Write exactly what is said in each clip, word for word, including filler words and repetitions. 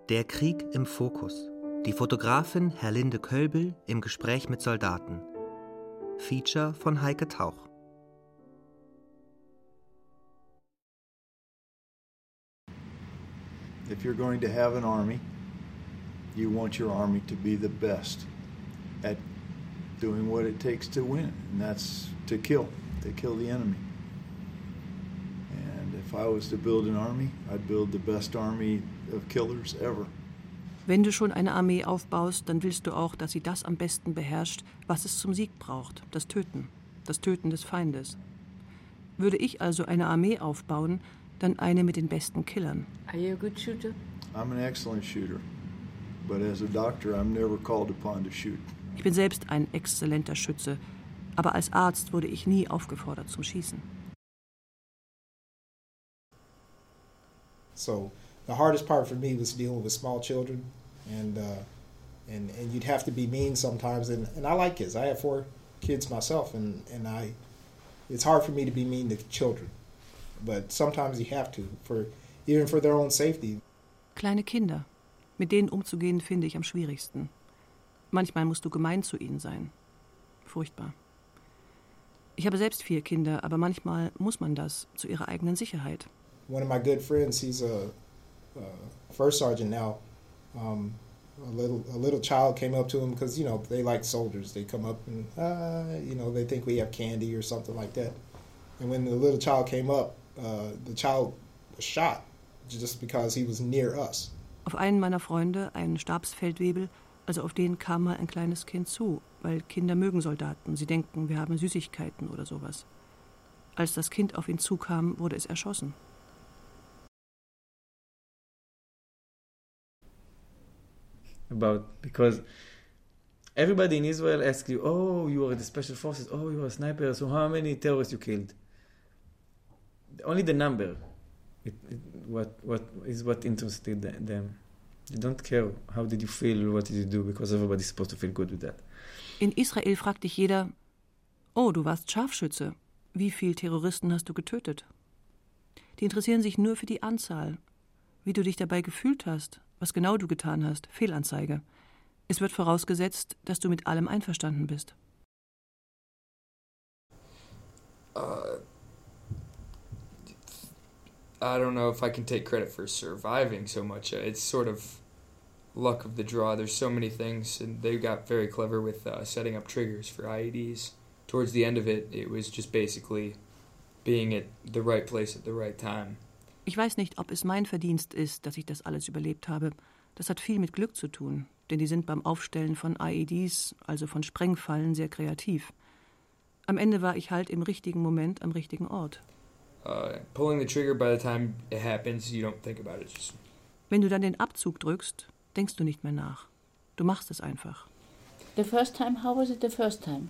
Der Krieg im Fokus. Die Fotografin Herlinde Kölbel im Gespräch mit Soldaten. Feature von Heike Tauch. If you're going to have an army, you want your army to be the best at doing what it takes to win, and that's to kill, to kill the enemy. And if I was to build an army, I'd build the best army of killers ever. Wenn du schon eine Armee aufbaust, dann willst du auch, dass sie das am besten beherrscht, was es zum Sieg braucht, das Töten, das Töten des Feindes. Würde ich also eine Armee aufbauen, dann eine mit den besten Killern. Are you a good shooter? I'm an excellent shooter, but as a doctor, I'm never called upon to shoot. Ich bin selbst ein exzellenter Schütze, aber als Arzt wurde ich nie aufgefordert zum Schießen. So the hardest part for me was dealing with small children, and uh, and and you'd have to be mean sometimes. And, and I like kids. I have four kids myself, and and I, it's hard for me to be mean to children, but sometimes you have to, for even for their own safety. Kleine Kinder, mit denen umzugehen, finde ich am schwierigsten. Manchmal musst du gemein zu ihnen sein. Furchtbar. Ich habe selbst vier Kinder, aber manchmal muss man das zu ihrer eigenen Sicherheit. One of my good friends, he's a, a first sergeant now. Um, a little a little child came up to him because, you know, they like soldiers. They come up and, uh, you know, they think we have candy or something like that. And when the little child came up, uh, the child was shot just because he was near us. Auf einen meiner Freunde, einen Stabsfeldwebel, also auf den kam mal ein kleines Kind zu, weil Kinder mögen Soldaten. Sie denken, wir haben Süßigkeiten oder sowas. Als das Kind auf ihn zukam, wurde es erschossen. About because everybody in Israel asks you, oh, you are the special forces, oh, you are a sniper, so how many terrorists you killed? Only the number, it, it, what what is what interested them. They don't care how did you feel, what did you do, because everybody's supposed to feel good with that. In Israel fragt dich jeder, oh, du warst Scharfschütze, wie viele Terroristen hast du getötet? Die interessieren sich nur für die Anzahl, wie du dich dabei gefühlt hast, was genau du getan hast, Fehlanzeige. Es wird vorausgesetzt, dass du mit allem einverstanden bist. Uh, I don't know if I can take credit for surviving so much. It's sort of luck of the draw. There's so many things, and they got very clever with uh, setting up triggers for I E Ds. Towards the end of it, it was just basically being at the right place at the right time. Ich weiß nicht, ob es mein Verdienst ist, dass ich das alles überlebt habe. Das hat viel mit Glück zu tun, denn die sind beim Aufstellen von I E Ds, also von Sprengfallen, sehr kreativ. Am Ende war ich halt im richtigen Moment am richtigen Ort. Uh, pulling the trigger, by the time it happens, you don't think about it. Just... Wenn du dann den Abzug drückst, denkst du nicht mehr nach. Du machst es einfach. The first time, how was it the first time?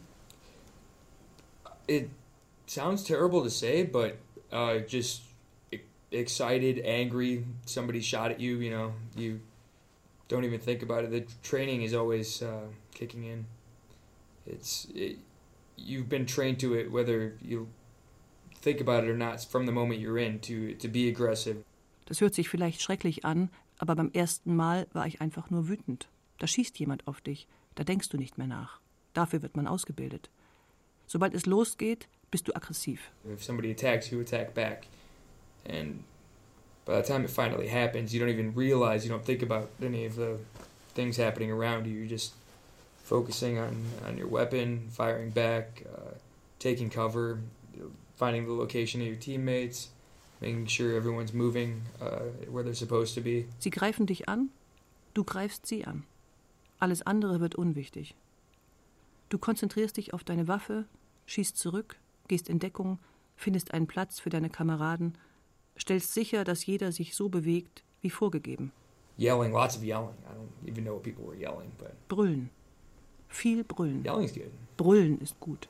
It sounds terrible to say, but uh, just excited, angry, somebody shot at you, you know, you don't even think about it. The training is always uh, kicking in. It's it, you've been trained to it, whether you think about it or not, from the moment you're in, to, to be aggressive. Das hört sich vielleicht schrecklich an, aber beim ersten Mal war ich einfach nur wütend. Da schießt jemand auf dich, da denkst du nicht mehr nach. Dafür wird man ausgebildet. Sobald es losgeht, bist du aggressiv. If somebody attacks, you attack back. And by the time it finally happens, you don't even realize, you don't think about any of the things happening around you. You're just focusing on, on your weapon, firing back, uh, taking cover, finding the location of your teammates, making sure everyone's moving uh, where they're supposed to be. Sie greifen dich an, du greifst sie an. Alles andere wird unwichtig. Du konzentrierst dich auf deine Waffe, schießt zurück, gehst in Deckung, findest einen Platz für deine Kameraden, stellst sicher, dass jeder sich so bewegt, wie vorgegeben. Yelling, lots of yelling. I don't even know what people were yelling, but... Brüllen. Viel brüllen. Yelling's good. Brüllen ist gut.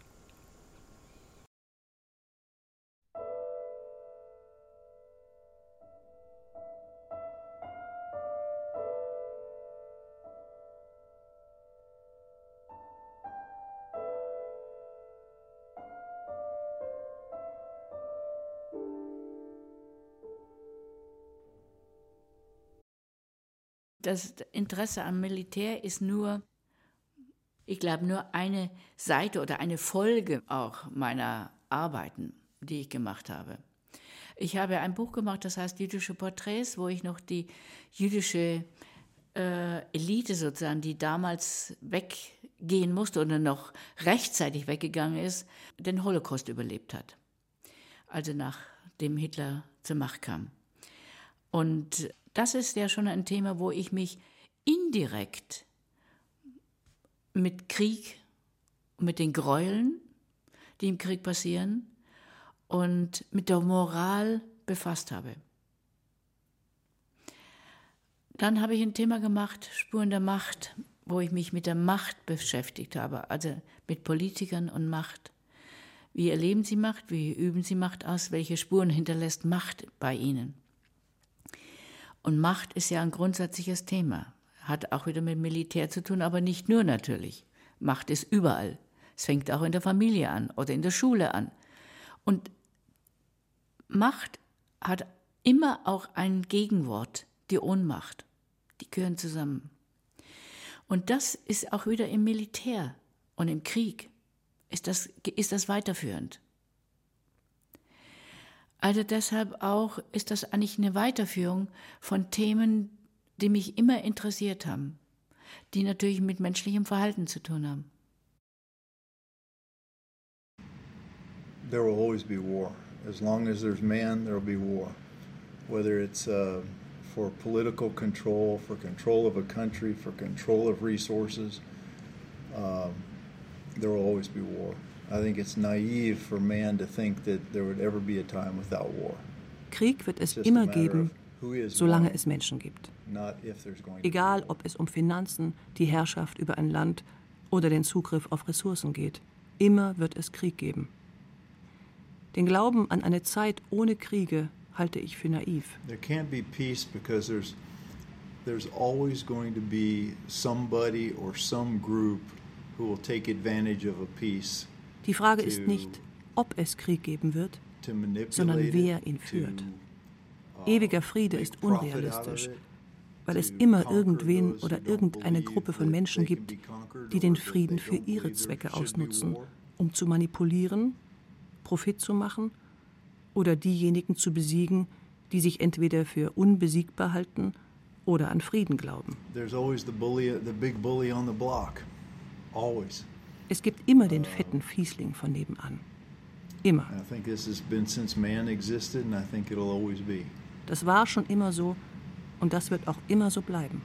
Das Interesse am Militär ist nur, ich glaube, nur eine Seite oder eine Folge auch meiner Arbeiten, die ich gemacht habe. Ich habe ein Buch gemacht, das heißt Jüdische Porträts, wo ich noch die jüdische äh, Elite sozusagen, die damals weggehen musste oder noch rechtzeitig weggegangen ist, den Holocaust überlebt hat. Also nachdem Hitler zur Macht kam. Und das ist ja schon ein Thema, wo ich mich indirekt mit Krieg, mit den Gräueln, die im Krieg passieren, und mit der Moral befasst habe. Dann habe ich ein Thema gemacht, Spuren der Macht, wo ich mich mit der Macht beschäftigt habe, also mit Politikern und Macht. Wie erleben sie Macht, wie üben sie Macht aus, welche Spuren hinterlässt Macht bei ihnen? Und Macht ist ja ein grundsätzliches Thema, hat auch wieder mit Militär zu tun, aber nicht nur natürlich. Macht ist überall. Es fängt auch in der Familie an oder in der Schule an. Und Macht hat immer auch ein Gegenwort, die Ohnmacht. Die gehören zusammen. Und das ist auch wieder im Militär und im Krieg. Ist das, ist das weiterführend? Also deshalb auch ist das eigentlich eine Weiterführung von Themen, die mich immer interessiert haben, die natürlich mit menschlichem Verhalten zu tun haben. There will always be war. As long as there's man, there will be war. Whether it's uh, for political control, for control of a country, for control of resources, um, there will always be war. I think it's naive for man to think that there would ever be a time without war. Krieg wird es immer geben, solange es Menschen gibt. Egal, ob es um Finanzen, die Herrschaft über ein Land oder den Zugriff auf Ressourcen geht. Immer wird es Krieg geben. Den Glauben an eine Zeit ohne Kriege halte ich für naiv. There can't be peace because there's there's always going to be somebody or some group who will take advantage of a peace. Die Frage ist nicht, ob es Krieg geben wird, sondern wer ihn führt. Ewiger Friede ist unrealistisch, weil es immer irgendwen oder irgendeine Gruppe von Menschen gibt, die den Frieden für ihre Zwecke ausnutzen, um zu manipulieren, Profit zu machen oder diejenigen zu besiegen, die sich entweder für unbesiegbar halten oder an Frieden glauben. Es gibt immer den fetten Fiesling von nebenan. Immer. Das war schon immer so und das wird auch immer so bleiben.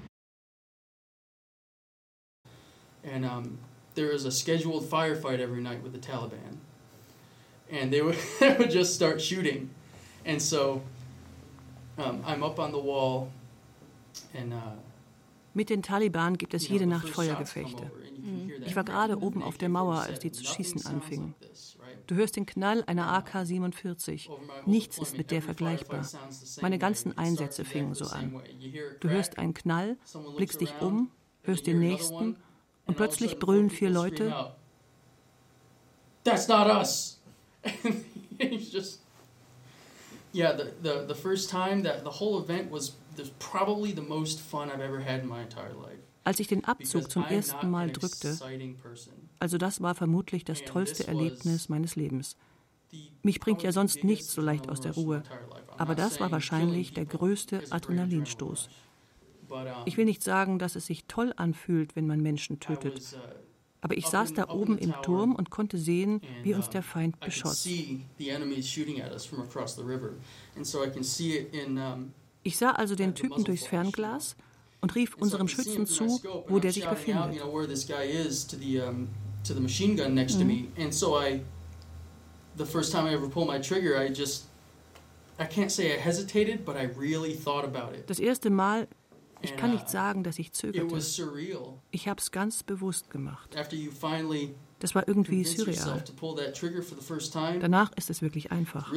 And um, there is a scheduled firefight every night with the Taliban. And they would, they would just start shooting. And so um, I'm up on the wall and uh, Mit den Taliban gibt es jede Nacht Feuergefechte. Ich war gerade oben auf der Mauer, als die zu schießen anfingen. Du hörst den Knall einer A K siebenundvierzig. Nichts ist mit der vergleichbar. Meine ganzen Einsätze fingen so an. Du hörst einen Knall, blickst dich um, hörst den nächsten und plötzlich brüllen vier Leute. That's not us. It's just, yeah. The, the the first time that the whole event was, was probably the most fun I've ever had in my entire life. Als ich den Abzug zum ersten Mal drückte, also das war vermutlich das tollste Erlebnis meines Lebens. Mich bringt ja sonst nichts so leicht aus der Ruhe, aber das war wahrscheinlich der größte Adrenalinstoß. Ich will nicht sagen, dass es sich toll anfühlt, wenn man Menschen tötet, aber ich saß da oben im Turm und konnte sehen, wie uns der Feind beschoss. Ich sah also den Typen durchs Fernglas und rief unserem Schützen zu, wo der sich befindet. Das erste Mal, ich kann nicht sagen, dass ich zögerte. Ich habe es ganz bewusst gemacht. Das war irgendwie surreal. Danach ist es wirklich einfach.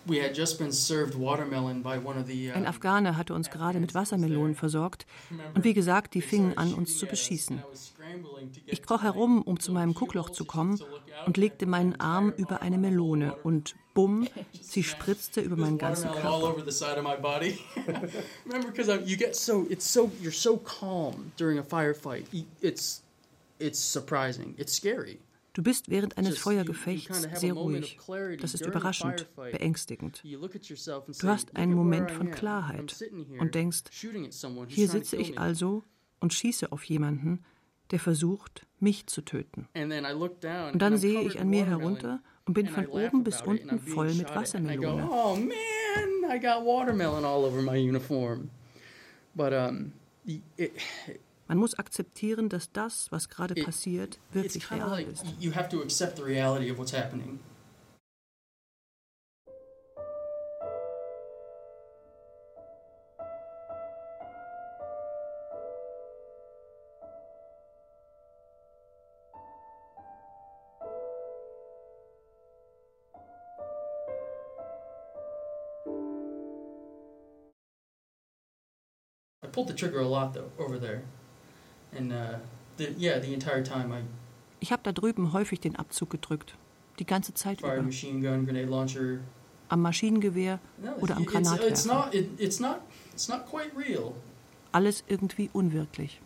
we had just been served watermelon by one of the. Ein Afghane hatte uns gerade mit Wassermelonen versorgt und wie gesagt, die fingen an, uns zu beschießen. Ich kroch herum, um zu meinem Guckloch zu kommen und legte meinen Arm über eine Melone und bumm, sie spritzte über meinen ganzen Körper. Remember, because you get so it's so you're so calm during a firefight. It's it's surprising. It's scary. Du bist während eines Feuergefechts sehr ruhig. Das ist überraschend, beängstigend. Du hast einen Moment von Klarheit und denkst, hier sitze ich also und schieße auf jemanden, der versucht, mich zu töten. Und dann sehe ich an mir herunter und bin von oben bis unten voll mit Wassermelone. Oh man, I got watermelon all over my uniform. But um, it, Man muss akzeptieren, dass das, was gerade passiert, wirklich real ist. You have to accept the reality of what's happening. I pulled the trigger a lot though over there. And, uh, the, yeah, the entire time I ich habe da drüben häufig den Abzug gedrückt. Die ganze Zeit über. Machine gun, grenade launcher. Am Maschinengewehr No, oder am it's, Granatwerfer. it's not, it, it's not, it's not quite real. Alles irgendwie unwirklich.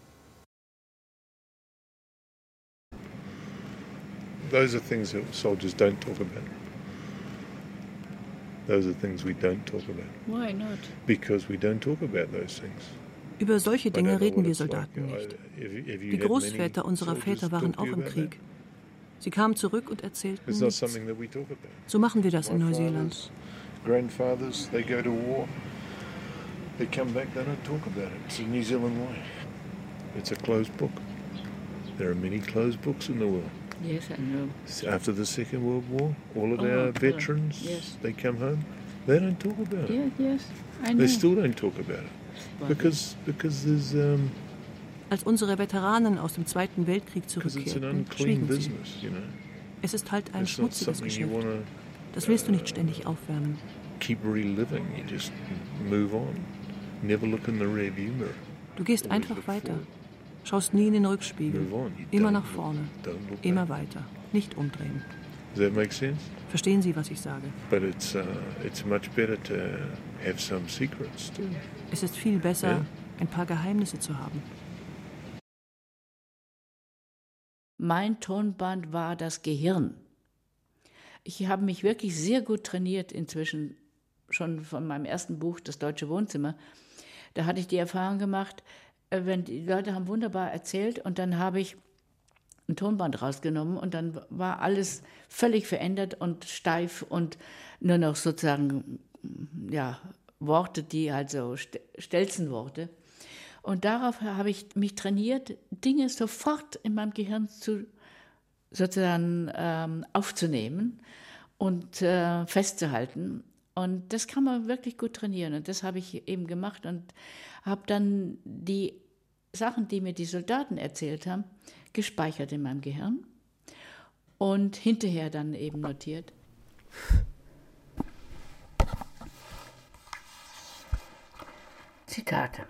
Those are things that soldiers don't talk about. Those are things we don't talk about. Why not? Because we don't talk about those things. Über solche Dinge reden wir Soldaten nicht. Die Großväter unserer Väter waren auch im Krieg. Sie kamen zurück und erzählten nichts. So machen wir das in Neuseeland. Grandfathers, they go to war. They come back, they don't talk about it. It's a New Zealand way. It's a closed book. There are many closed books in the world. Yes, I know. After the Second World War, all of oh, our veterans, yes. they come home. They don't talk about yes, it. Yes, I know. They still don't talk about it. Because, because there's, um, Als unsere Veteranen aus dem Zweiten Weltkrieg zurückkehrten, schwiegen sie. Business, you know? Es ist halt ein It's schmutziges Geschäft. Wanna, das willst du nicht ständig aufwärmen. Keep reliving. You just move on. Never look in the rearview mirror. Du gehst einfach weiter. Schaust nie in den Rückspiegel. Immer nach vorne. Immer weiter. Nicht umdrehen. Does that make sense? Verstehen Sie, was ich sage? But it's, uh, it's much better to have some secrets too. Es ist viel besser, Yeah. ein paar Geheimnisse zu haben. Mein Tonband war das Gehirn. Ich habe mich wirklich sehr gut trainiert inzwischen, schon von meinem ersten Buch, Das Deutsche Wohnzimmer. Da hatte ich die Erfahrung gemacht, wenn die Leute haben wunderbar erzählt und dann habe ich ein Tonband rausgenommen und dann war alles völlig verändert und steif und nur noch sozusagen, ja, Worte, die also Stelzenworte. Und darauf habe ich mich trainiert, Dinge sofort in meinem Gehirn zu, sozusagen ähm, aufzunehmen und äh, festzuhalten. Und das kann man wirklich gut trainieren. Und das habe ich eben gemacht und habe dann die Sachen, die mir die Soldaten erzählt haben, gespeichert in meinem Gehirn und hinterher dann eben notiert. Zitate.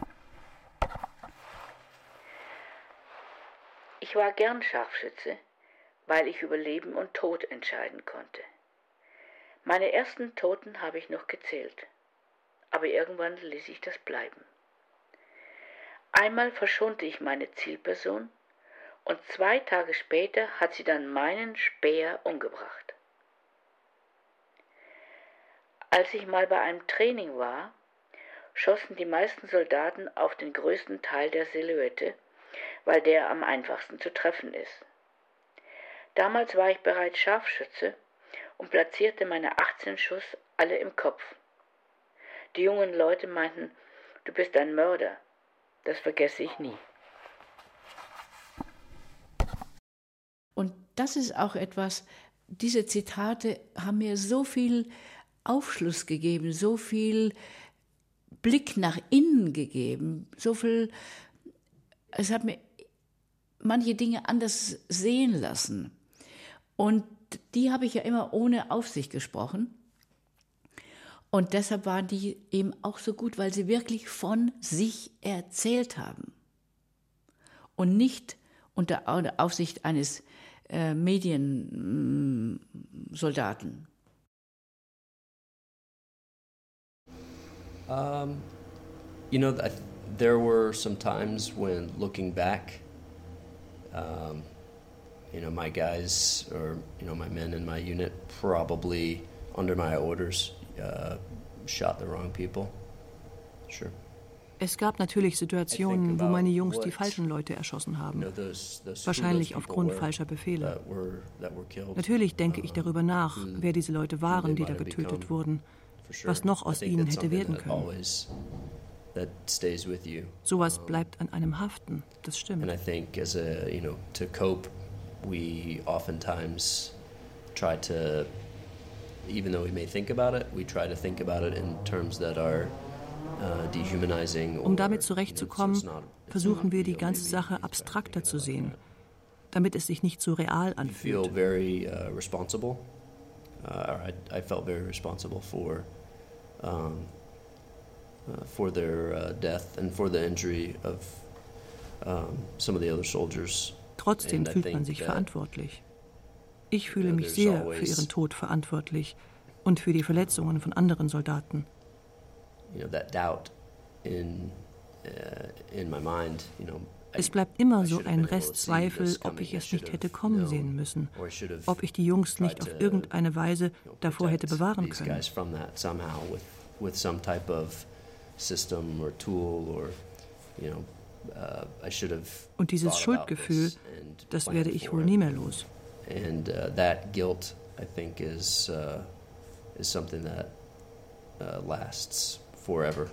Ich war gern Scharfschütze, weil ich über Leben und Tod entscheiden konnte. Meine ersten Toten habe ich noch gezählt, aber irgendwann ließ ich das bleiben. Einmal verschonte ich meine Zielperson und zwei Tage später hat sie dann meinen Späher umgebracht. Als ich mal bei einem Training war, schossen die meisten Soldaten auf den größten Teil der Silhouette, weil der am einfachsten zu treffen ist. Damals war ich bereits Scharfschütze und platzierte meine achtzehn Schuss alle im Kopf. Die jungen Leute meinten, du bist ein Mörder. Das vergesse ich nie. Und das ist auch etwas, diese Zitate haben mir so viel Aufschluss gegeben, so viel Blick nach innen gegeben, so viel, es hat mir manche Dinge anders sehen lassen. Und die habe ich ja immer ohne Aufsicht gesprochen. Und deshalb waren die eben auch so gut, weil sie wirklich von sich erzählt haben. Und nicht unter Aufsicht eines äh, Mediensoldaten. Um, you know, I, there were some times when looking back, um, you know, my guys or, you know, my men in my unit probably under my orders uh, shot the wrong people. Sure. Es gab natürlich Situationen, wo meine Jungs die falschen Leute erschossen haben. Wahrscheinlich aufgrund falscher Befehle. Natürlich denke ich darüber nach, wer diese Leute waren, die da getötet wurden. Was noch aus ihnen hätte werden können. Sowas bleibt an einem haften, das stimmt. And I think as a, you know, to cope, we oftentimes try to, even though we may think about it, we try to think about it in terms that are uh, dehumanizing. Um damit zurechtzukommen, versuchen wir die ganze Sache abstrakter zu sehen, damit es sich nicht so real anfühlt. I feel very uh, responsible. Uh, I, I felt very responsible for um, uh, for their uh, death and for the injury of um, some of the other soldiers. Trotzdem fühlt man sich verantwortlich. Ich fühle mich sehr für ihren Tod verantwortlich und für die Verletzungen von anderen Soldaten. You know, that doubt in uh, in my mind, you know. Es bleibt immer so ein Rest Zweifel, ob ich es nicht hätte kommen sehen müssen, ob ich die Jungs nicht auf irgendeine Weise davor hätte bewahren können. Und dieses Schuldgefühl, das werde ich wohl nie mehr los. And uh, that guilt, I think, is uh, is something that uh, lasts forever.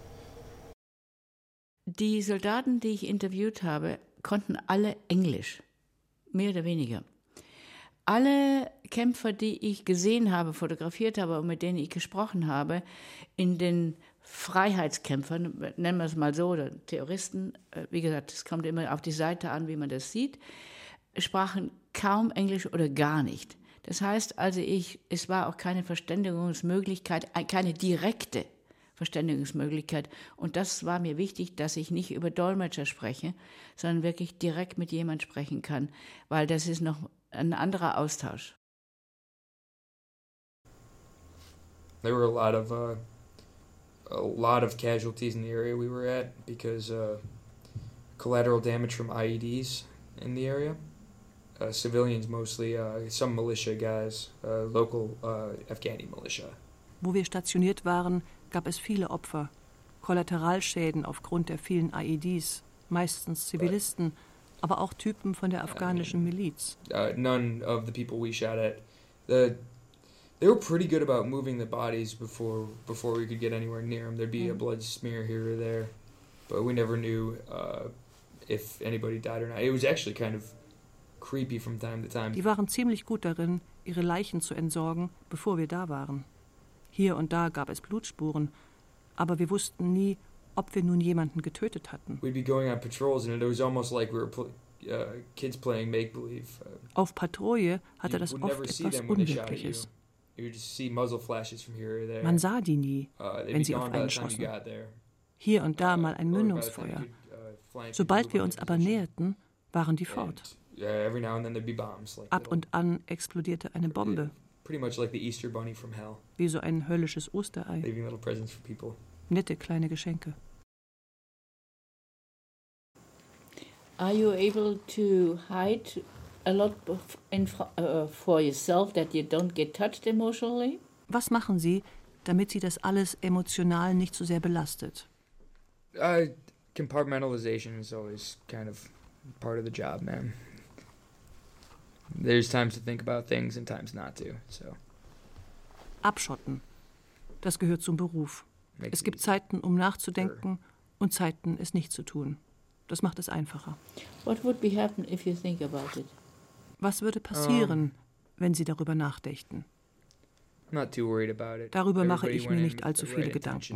Die Soldaten, die ich interviewt habe, konnten alle Englisch, mehr oder weniger. Alle Kämpfer, die ich gesehen habe, fotografiert habe und mit denen ich gesprochen habe, in den Freiheitskämpfern, nennen wir es mal so, oder Terroristen, wie gesagt, es kommt immer auf die Seite an, wie man das sieht, sprachen kaum Englisch oder gar nicht. Das heißt also, ich, es war auch keine Verständigungsmöglichkeit, keine direkte Verständigungsmöglichkeit. Und das war mir wichtig, dass ich nicht über Dolmetscher spreche, sondern wirklich direkt mit jemand sprechen kann, weil das ist noch ein anderer Austausch. There were a lot of uh, a lot of casualties in the area we were at because uh, collateral damage from I E Ds in the area. Uh, civilians mostly, uh, some militia guys, uh, local uh, Afghani militia. Wo wir stationiert waren, gab es viele Opfer, Kollateralschäden aufgrund der vielen I E Ds, meistens Zivilisten, aber auch Typen von der afghanischen Miliz. Uh, none of the people we shot at, the, they were pretty good about moving the bodies before before we could get anywhere near them. There'd be a blood smear here or there, but we never knew uh, if anybody died or not. It was actually kind of creepy from time to time. Die waren ziemlich gut darin, ihre Leichen zu entsorgen, bevor wir da waren. Hier und da gab es Blutspuren, aber wir wussten nie, ob wir nun jemanden getötet hatten. We'd be going on patrols and it was almost like we were pl- uh, kids playing make-believe. Uh, Auf Patrouille hatte das oft etwas Unwirkliches. Man sah die nie, wenn sie auf einen schossen. Hier und da mal ein Mündungsfeuer. Sobald wir uns aber näherten, waren die fort. Ab und an explodierte eine Bombe. Wie so ein höllisches Osterei. Nette kleine Geschenke. Are you able to hide a lot in, uh, for yourself that you don't get touched emotionally? Was machen Sie, damit Sie das alles emotional nicht so sehr belastet? Uh, compartmentalization is always kind of part of the job, man. There's times to think about things and times not to, so. Abschotten. Das gehört zum Beruf. Es gibt Zeiten, um nachzudenken und Zeiten, es nicht zu tun. Das macht es einfacher. What would be happen if you think about it? Was würde passieren, um, wenn Sie darüber nachdächten? Not too worried about it. Darüber mache ich mir nicht allzu viele Gedanken.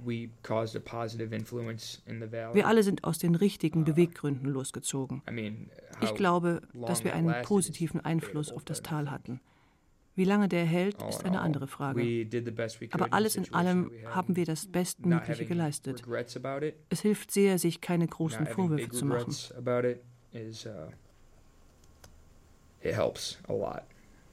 Wir alle sind aus den richtigen Beweggründen losgezogen. Ich glaube, dass wir einen positiven Einfluss auf das Tal hatten. Wie lange der hält, ist eine andere Frage. Aber alles in allem haben wir das Bestmögliche geleistet. Es hilft sehr, sich keine großen Vorwürfe zu machen. It helps a lot.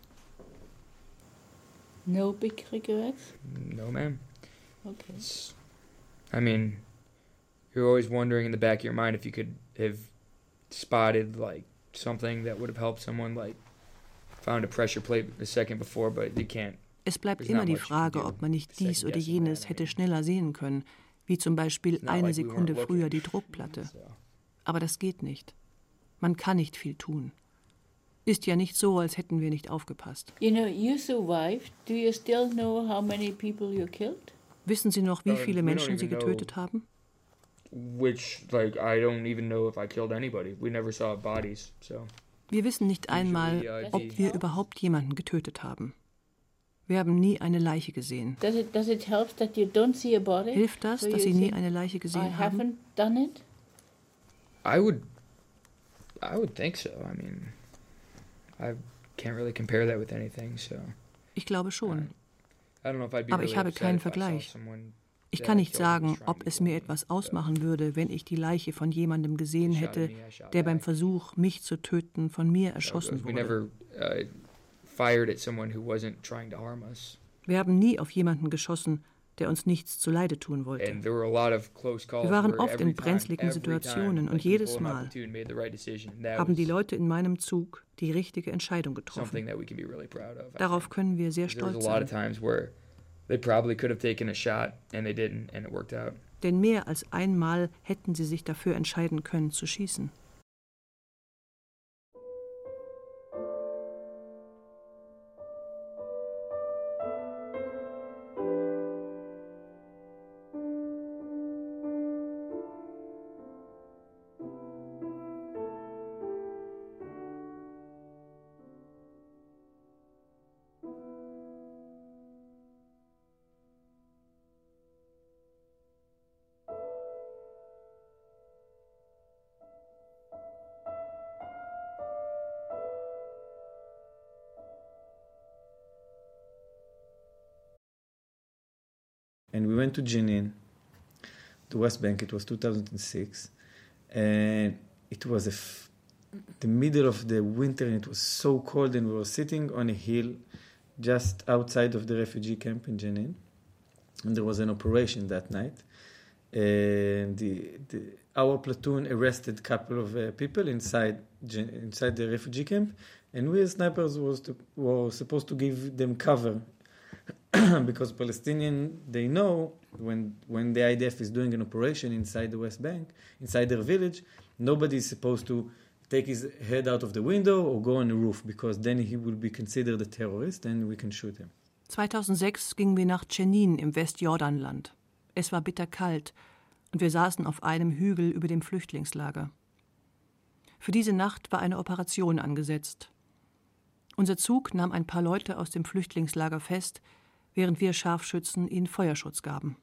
No big regrets? No, ma'am. Okay. It's, I mean, you're always wondering in the back of your mind if you could have spotted like something that would have helped someone, like found a pressure plate a second before, but you can't. Es bleibt immer die Frage, ob man nicht dies oder jenes hätte schneller sehen können, wie zum Beispiel eine Sekunde früher die Druckplatte. Aber das geht nicht. Man kann nicht viel tun. Ist ja nicht so, als hätten wir nicht aufgepasst. You know, you survived. Do you still know how many people you killed? Wissen Sie noch, wie viele Menschen Sie getötet haben? Which, like, I don't even know if I killed anybody. We never saw bodies, so. Wir wissen nicht einmal, ob wir überhaupt jemanden getötet haben. Wir haben nie eine Leiche gesehen. Does it, does it help that you don't see a body? Hilft das, so dass Sie nie eine Leiche gesehen I haben? haven't done it? I would, I would think so. I mean, I can't really compare that with anything, so. Ich glaube schon. I don't know if I'd be Aber really ich habe upset keinen if I saw Vergleich. someone Ich that kann I nicht killed who was sagen, trying ob to es kill mir me, etwas so. ausmachen würde, wenn ich die Leiche von jemandem gesehen He shot hätte, at me, I shot der beim back. Versuch, mich zu töten, von mir So, erschossen we wurde. never uh, fired at someone who wasn't trying to harm us. Wir haben nie auf jemanden geschossen, der uns nichts zuleide tun wollte. And there were a lot of close calls Wir waren where oft every in time- brenzligen every time, Situationen und like, we jedes pulled an Mal opportunity, made the right decision. That haben die was Leute in meinem Zug die richtige Entscheidung getroffen. something that we can be really proud of. I Darauf think. können wir sehr There was stolz a lot of sein. times where they probably could have taken a shot and they didn't, and it worked out. Denn mehr als einmal hätten sie sich dafür entscheiden können, zu schießen. And we went to Jenin, the West Bank. It was two thousand six, and it was a f- the middle of the winter, and it was so cold. And we were sitting on a hill just outside of the refugee camp in Jenin, and there was an operation that night. And the, the, our platoon arrested a couple of uh, people inside Jen- inside the refugee camp, and we as snipers was to, were supposed to give them cover. Because Palestinian, they know when when the I D F is doing an operation inside the West Bank, inside their village, nobody is supposed to take his head out of the window or go on the roof, because then he will be considered a terrorist and we can shoot him. zweitausendsechs gingen wir nach Jenin im Westjordanland. Es war bitterkalt und wir saßen auf einem Hügel über dem Flüchtlingslager. Für diese Nacht war eine Operation angesetzt. Unser Zug nahm ein paar Leute aus dem Flüchtlingslager fest, während wir Scharfschützen ihnen Feuerschutz gaben.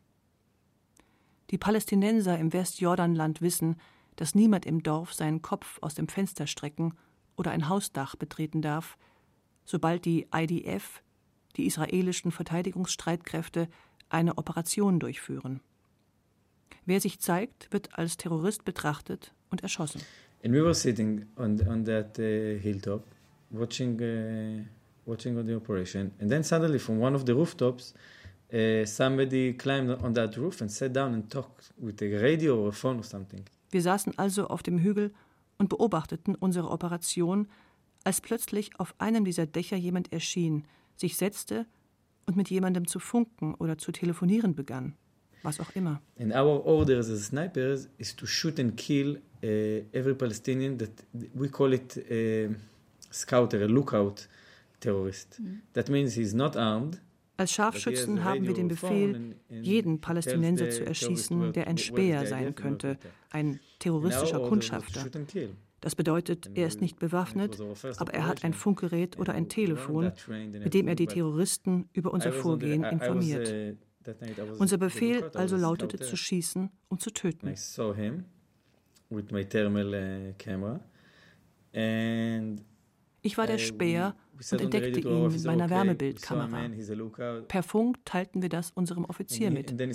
Die Palästinenser im Westjordanland wissen, dass niemand im Dorf seinen Kopf aus dem Fenster strecken oder ein Hausdach betreten darf, sobald die I D F, die israelischen Verteidigungsstreitkräfte, eine Operation durchführen. Wer sich zeigt, wird als Terrorist betrachtet und erschossen. And we were sitting on on that uh, hilltop, watching uh, watching on the operation, and then suddenly from one of the rooftops, uh, somebody climbed on that roof and sat down and talked with a radio or a phone or something. Wir saßen also auf dem Hügel und beobachteten unsere Operation, als plötzlich auf einem dieser Dächer jemand erschien, sich setzte und mit jemandem zu funken oder zu telefonieren begann, was auch immer. And our orders as snipers is to shoot and kill uh, every Palestinian that we call it a scouter, a lookout terrorist. Mm. That means he's not armed. Als Scharfschützen haben wir den Befehl, jeden Palästinenser zu erschießen, der ein Späher sein könnte, ein terroristischer Kundschafter. Das bedeutet, er ist nicht bewaffnet, aber er hat ein Funkgerät oder ein Telefon, mit dem er die Terroristen über unser Vorgehen informiert. Unser Befehl also lautete zu schießen und zu töten. I saw him with my thermal uh, camera and Ich war der Späher und entdeckte ihn mit meiner Wärmebildkamera. Per Funk teilten wir das unserem Offizier mit. Und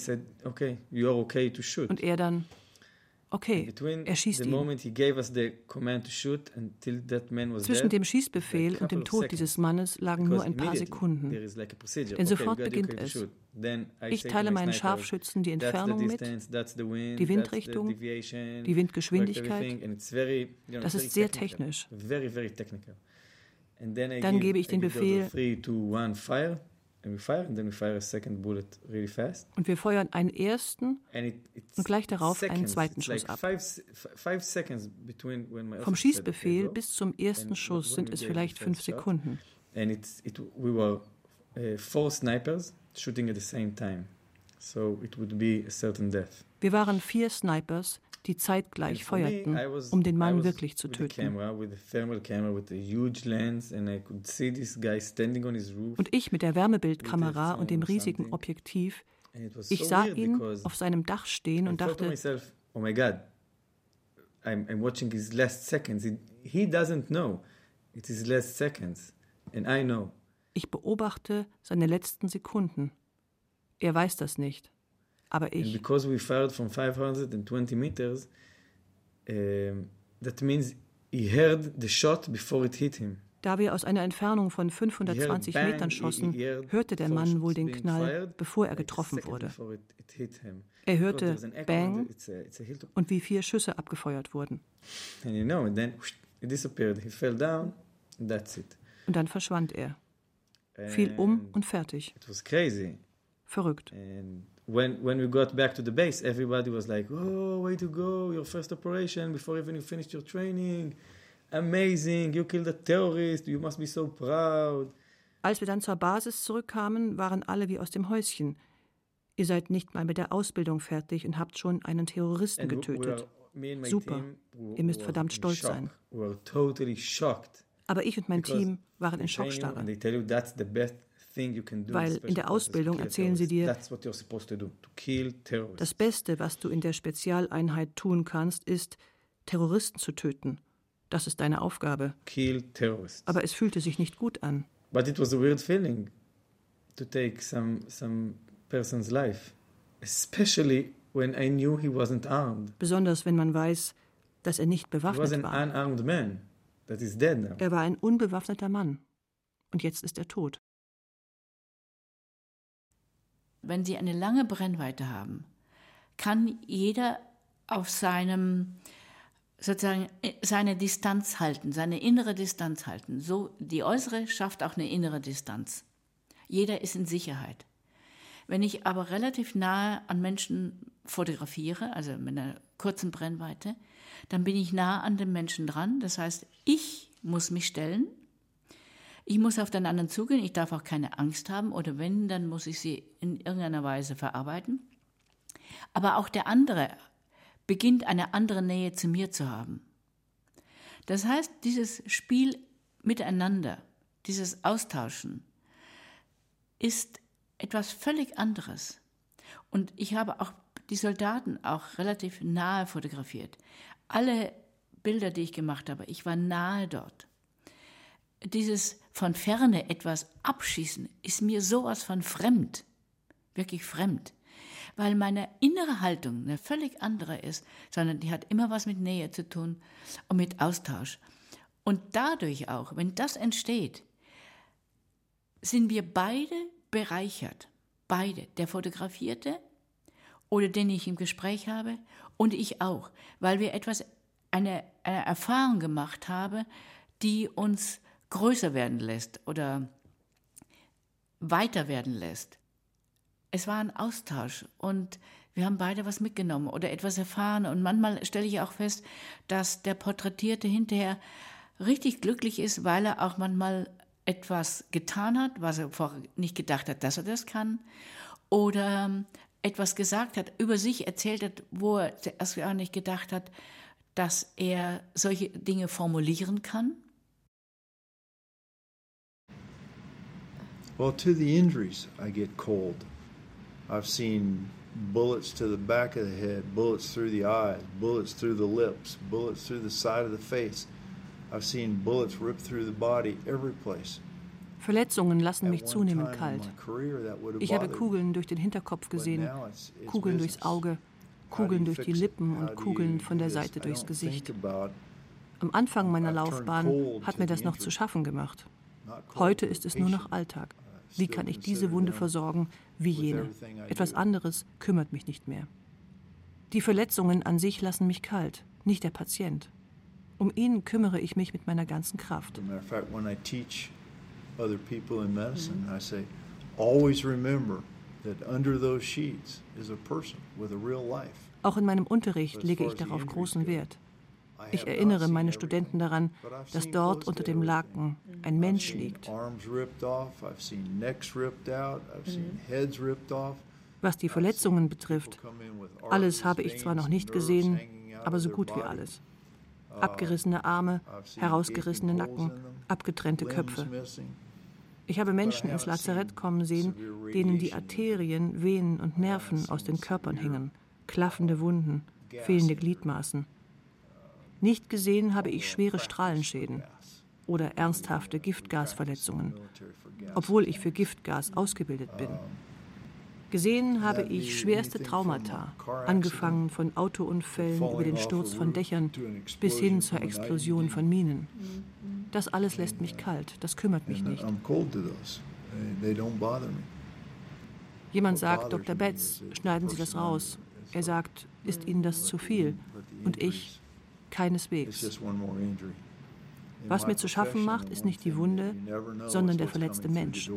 er dann, okay, er schießt ihn. Zwischen dem Schießbefehl und dem Tod dieses Mannes lagen nur ein paar Sekunden. Denn sofort beginnt es. Ich teile meinen Scharfschützen die Entfernung mit, die Windrichtung, die Windgeschwindigkeit. Das ist sehr technisch. Dann gebe ich den Befehl und wir feuern einen ersten und gleich darauf einen zweiten Schuss ab. Vom Schießbefehl bis zum ersten Schuss sind es vielleicht fünf Sekunden. Wir waren vier Snipers, die zeitgleich feuerten, um den Mann wirklich zu töten. Und ich mit der Wärmebildkamera und dem riesigen Objektiv, ich sah ihn auf seinem Dach stehen und dachte, oh my God, I'm, I'm watching his last seconds. He doesn't know it's his last seconds, and I know. Ich beobachte seine letzten Sekunden. Er weiß das nicht. Aber ich. And because we fired from five hundred twenty meters, uh, that means he heard the shot before it hit him. Da wir aus einer Entfernung von fünfhundertzwanzig Metern schossen, hörte der Mann wohl den Knall, bevor er getroffen wurde. Er hörte Bang und wie vier Schüsse abgefeuert wurden. Und dann verschwand er. Fiel um und fertig. Verrückt. When, when we got back to the base, everybody was like, oh, way to go, your first operation before even you finished your training. Amazing, you killed a terrorist, you must be so proud. Als wir dann zur Basis zurückkamen, waren alle wie aus dem Häuschen. Ihr seid nicht mal mit der Ausbildung fertig und habt schon einen Terroristen And getötet. We're, Super, were, ihr müsst verdammt stolz sein. We totally Aber ich und mein Team waren in Schockstarre. Weil in der Ausbildung erzählen sie dir, das Beste, was du in der Spezialeinheit tun kannst, ist, Terroristen zu töten. Das ist deine Aufgabe. Aber es fühlte sich nicht gut an. But it was a weird feeling to take some some person's life, especially when I knew he wasn't armed. Besonders wenn man weiß, dass er nicht bewaffnet war. He was an unarmed man that is dead now. Er war ein unbewaffneter Mann und jetzt ist er tot. Wenn Sie eine lange Brennweite haben, kann jeder auf seinem sozusagen seine Distanz halten, seine innere Distanz halten. So, die äußere schafft auch eine innere Distanz. Jeder ist in Sicherheit. Wenn ich aber relativ nahe an Menschen fotografiere, also mit einer kurzen Brennweite, dann bin ich nah an den Menschen dran. Das heißt, ich muss mich stellen. Ich muss auf den anderen zugehen, ich darf auch keine Angst haben oder wenn, dann muss ich sie in irgendeiner Weise verarbeiten. Aber auch der andere beginnt eine andere Nähe zu mir zu haben. Das heißt, dieses Spiel miteinander, dieses Austauschen ist etwas völlig anderes. Und ich habe auch die Soldaten auch relativ nahe fotografiert. Alle Bilder, die ich gemacht habe, ich war nahe dort. Dieses von Ferne etwas abschießen ist mir sowas von fremd, wirklich fremd, weil meine innere Haltung eine völlig andere ist, sondern die hat immer was mit Nähe zu tun und mit Austausch. Und dadurch auch, wenn das entsteht, sind wir beide bereichert, beide, der Fotografierte oder den ich im Gespräch habe und ich auch, weil wir etwas, eine, eine Erfahrung gemacht haben, die uns größer werden lässt oder weiter werden lässt. Es war ein Austausch und wir haben beide was mitgenommen oder etwas erfahren und manchmal stelle ich auch fest, dass der Porträtierte hinterher richtig glücklich ist, weil er auch manchmal etwas getan hat, was er vorher nicht gedacht hat, dass er das kann oder etwas gesagt hat, über sich erzählt hat, wo er zuerst gar nicht gedacht hat, dass er solche Dinge formulieren kann. Well, to the injuries, I get cold. I've seen bullets to the back of the head, bullets through the eyes, bullets through the lips, bullets through the side of the face. I've seen bullets rip through the body every place. Verletzungen lassen mich zunehmend kalt. Ich habe Kugeln durch den Hinterkopf gesehen, Kugeln durchs Auge, Kugeln durch die Lippen und Kugeln von der Seite durchs Gesicht. Am Anfang meiner Laufbahn hat mir das noch zu schaffen gemacht. Heute ist es nur noch Alltag. Wie kann ich diese Wunde versorgen wie jene? Etwas anderes kümmert mich nicht mehr. Die Verletzungen an sich lassen mich kalt, nicht der Patient. Um ihn kümmere ich mich mit meiner ganzen Kraft. Other people in medicine, I say, always remember that under those sheets is a person with a real life. Auch in meinem Unterricht lege ich darauf großen Wert. Ich erinnere meine Studenten daran, dass dort unter dem Laken ein Mensch liegt. Was die Verletzungen betrifft, alles habe ich zwar noch nicht gesehen, aber so gut wie alles. Abgerissene Arme, herausgerissene Nacken, abgetrennte Köpfe. Ich habe Menschen ins Lazarett kommen sehen, denen die Arterien, Venen und Nerven aus den Körpern hingen, klaffende Wunden, fehlende Gliedmaßen. Nicht gesehen habe ich schwere Strahlenschäden oder ernsthafte Giftgasverletzungen, obwohl ich für Giftgas ausgebildet bin. Gesehen habe ich schwerste Traumata, angefangen von Autounfällen über den Sturz von Dächern bis hin zur Explosion von Minen. Das alles lässt mich kalt, das kümmert mich nicht. Jemand sagt, Doktor Betz, schneiden Sie das raus. Er sagt, ist Ihnen das zu viel? Und ich, keineswegs. Was mir zu schaffen macht, ist nicht die Wunde, sondern der verletzte Mensch.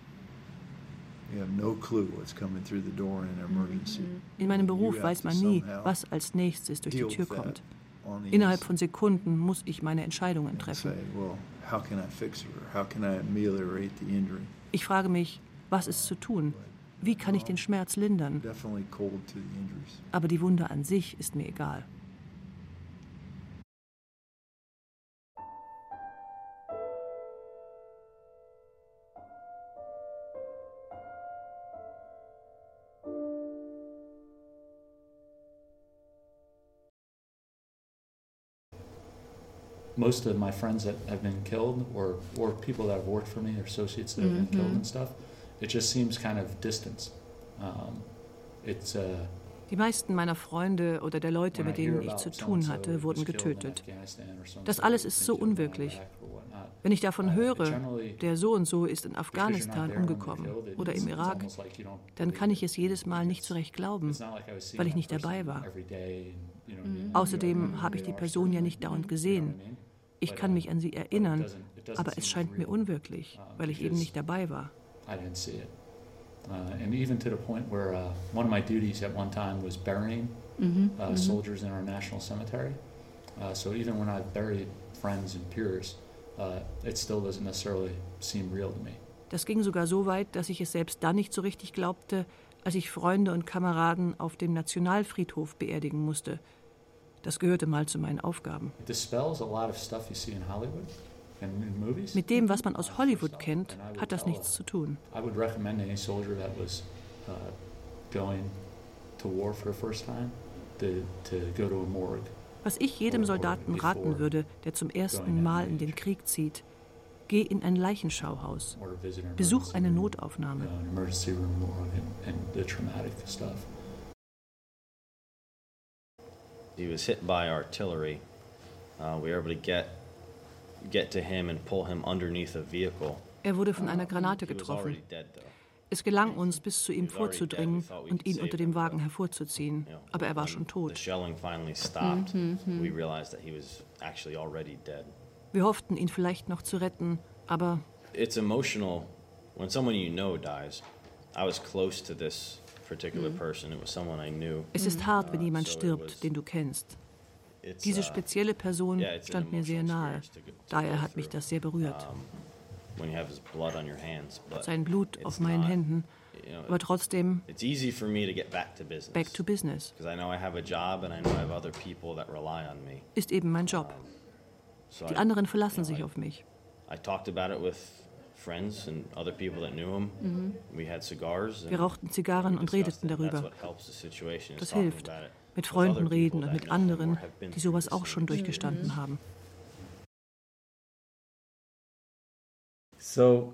In meinem Beruf weiß man nie, was als nächstes durch die Tür kommt. Innerhalb von Sekunden muss ich meine Entscheidungen treffen. Ich frage mich, was ist zu tun? Wie kann ich den Schmerz lindern? Aber die Wunde an sich ist mir egal. Most of my friends that have been killed, or or people that have worked for me, or associates that have been killed and stuff, it just seems kind of distant. Um, it's uh, Die meisten meiner Freunde oder der Leute, mit denen ich zu tun hatte, wurden getötet. Das alles ist so unwirklich. Wenn ich davon höre, der so und so ist in Afghanistan umgekommen oder im Irak, dann kann ich es jedes Mal nicht so recht glauben, weil ich nicht dabei war. Außerdem habe ich die Person ja nicht dauernd gesehen. Ich kann mich an sie erinnern, aber es scheint mir unwirklich, weil ich eben nicht dabei war. Uh, and even to the point where uh, one of my duties at one time was burying mm-hmm, uh, mm-hmm. soldiers in our national cemetery. Uh, so even when I've buried friends and peers, uh, it still doesn't necessarily seem real to me. Das ging sogar so weit, dass ich es selbst dann nicht so richtig glaubte, als ich Freunde und Kameraden auf dem Nationalfriedhof beerdigen musste. Das gehörte mal zu meinen Aufgaben. It dispels a lot of stuff you see in Hollywood. Mit dem, was man aus Hollywood kennt, hat das nichts zu tun. I would recommend any soldier that was uh, going to war for the first time to, to go to a morgue. Was ich jedem Soldaten raten würde, der zum ersten Mal in den Krieg zieht, geh in ein Leichenschauhaus, besuch eine Notaufnahme. He was hit by artillery. Uh, we were able to get get to him and pull him underneath a vehicle. Er wurde von einer Granate getroffen. Es gelang uns, bis zu ihm vorzudringen und ihn unter dem Wagen hervorzuziehen, aber er war schon tot. Wir hofften, ihn vielleicht noch zu retten, aber It's emotional when someone you know dies. I was close to this particular person. It was someone I knew. Es ist hart, wenn jemand stirbt, den du kennst. Diese spezielle Person stand mir sehr nahe, daher hat mich das sehr berührt. Sein Blut auf meinen Händen, aber trotzdem back to business. Ist eben mein Job. Die anderen verlassen sich auf mich. Wir rauchten Zigarren und redeten darüber. Das hilft. Mit Freunden reden und mit anderen, die sowas auch schon durchgestanden haben. So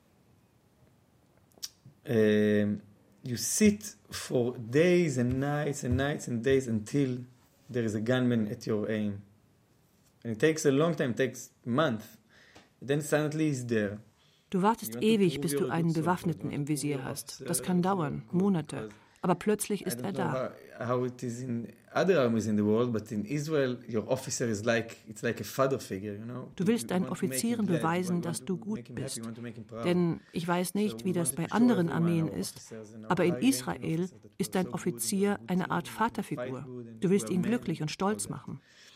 um, you sit for days and nights and nights and days until there is a gunman at your aim. And it takes a long time, it takes a month. Then suddenly he's there. Du wartest ewig, bis du einen Bewaffneten im Visier hast. Das kann dauern, Monate. Aber plötzlich ist er da. How it is in other armies in the world, but in Israel, your officer is like it's like a father figure, you know. Du willst deinen Offizieren beweisen, dass du gut bist. Denn ich weiß nicht, wie das bei anderen Armeen ist, aber in Israel ist dein Offizier eine Art Vaterfigur. Du willst ihn glücklich und stolz machen.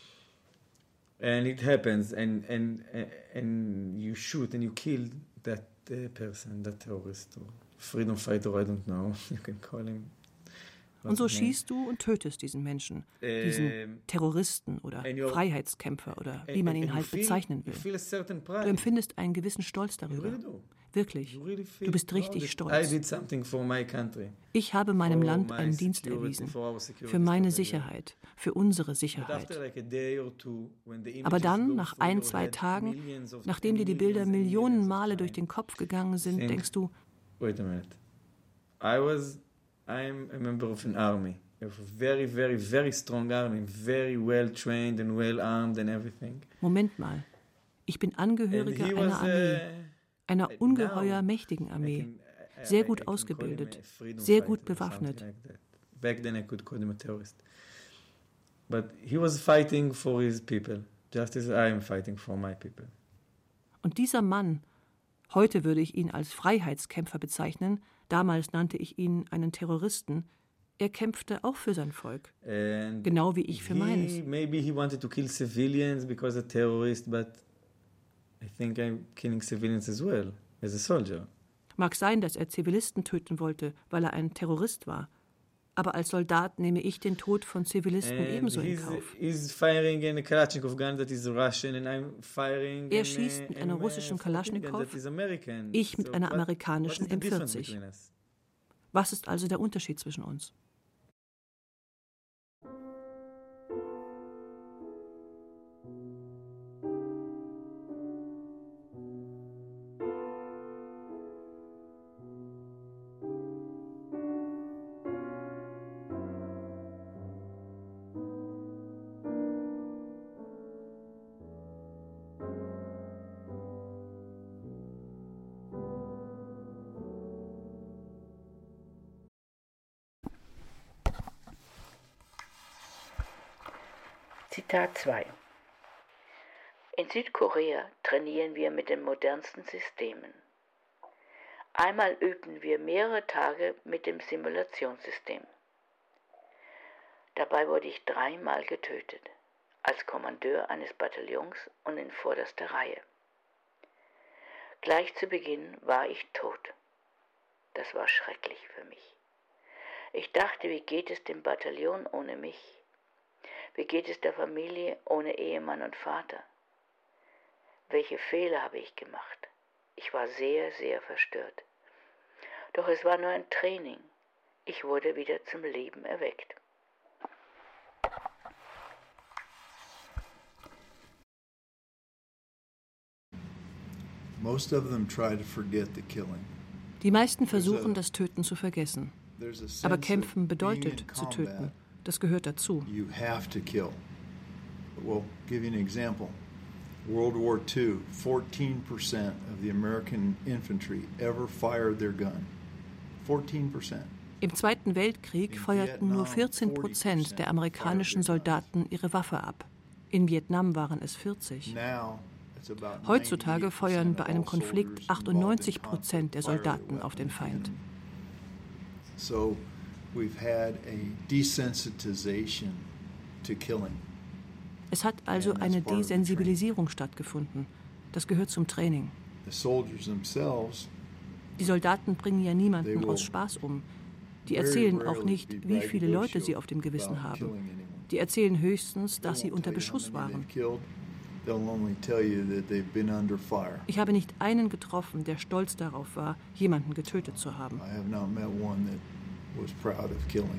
And it happens, and and and you shoot and you kill that uh, person, that terrorist or freedom fighter, I don't know, you can call him. Und so schießt du und tötest diesen Menschen, diesen Terroristen oder Freiheitskämpfer oder wie man ihn halt bezeichnen will. Du empfindest einen gewissen Stolz darüber. Wirklich, du bist richtig stolz. Ich habe meinem Land einen Dienst erwiesen, für meine Sicherheit, für unsere Sicherheit. Aber dann, nach ein, zwei Tagen, nachdem dir die Bilder Millionen Male durch den Kopf gegangen sind, denkst du, wait a minute, I was I'm a member of an army, of a very, very, very strong army, very well trained and well armed and everything. Moment mal, ich bin Angehöriger einer Armee, einer ungeheuer mächtigen Armee, sehr gut ausgebildet, sehr gut bewaffnet. Back then I could call him a terrorist. But he was fighting for his people, just as I am fighting for my people. Und dieser Mann, heute würde ich ihn als Freiheitskämpfer bezeichnen, damals nannte ich ihn einen Terroristen. Er kämpfte auch für sein Volk, And genau wie ich für he, meines. Maybe he wanted to kill civilians because a terrorist, but I think I'm killing civilians as well, as a soldier. Mag sein, dass er Zivilisten töten wollte, weil er ein Terrorist war. Aber als Soldat nehme ich den Tod von Zivilisten And ebenso in he's, Kauf. he's firing in a Kalashnikov gun that is Russian and I'm firing Er in, schießt mit in einer a russischen Kalaschnikow, that is American. ich mit So einer what- amerikanischen what is the M difference vierzig. between us? Was ist also der Unterschied zwischen uns? Zitat zwei. In Südkorea trainieren wir mit den modernsten Systemen. Einmal übten wir mehrere Tage mit dem Simulationssystem. Dabei wurde ich dreimal getötet, als Kommandeur eines Bataillons und in vorderster Reihe. Gleich zu Beginn war ich tot. Das war schrecklich für mich. Ich dachte, wie geht es dem Bataillon ohne mich? Wie geht es der Familie ohne Ehemann und Vater? Welche Fehler habe ich gemacht? Ich war sehr, sehr verstört. Doch es war nur ein Training. Ich wurde wieder zum Leben erweckt. Most of them try to forget the killing. Die meisten versuchen, das Töten zu vergessen. There's a sense Aber of kämpfen being bedeutet in zu combat. töten. Das gehört dazu. You have to kill. Well, give you an example. World War Two, fourteen percent of the American infantry ever fired their gun. fourteen percent. Im Zweiten Weltkrieg feuerten nur vierzehn Prozent der amerikanischen Soldaten ihre Waffe ab. In Vietnam waren es vierzig. Now, it's about Heutzutage feuern bei einem ninety-eight percent of all Konflikt soldiers achtundneunzig involved in Prozent der conflict fire Soldaten auf den weapons. Feind. So, we've had a desensitization to killing. Es hat also And that's eine part of the training. Desensibilisierung stattgefunden. Das gehört zum Training. The soldiers themselves, Die Soldaten bringen ja niemanden They will aus Spaß um. Die very erzählen auch rarely nicht, be wie viele Leute braggadocious sie auf dem Gewissen about haben. killing anyone. Die erzählen höchstens, They dass sie won't unter tell you how Beschuss many waren. they've killed. They'll only tell you that they've been under fire. Ich habe nicht einen getroffen, der stolz darauf war, jemanden getötet zu haben. I have not met one that was proud of killing.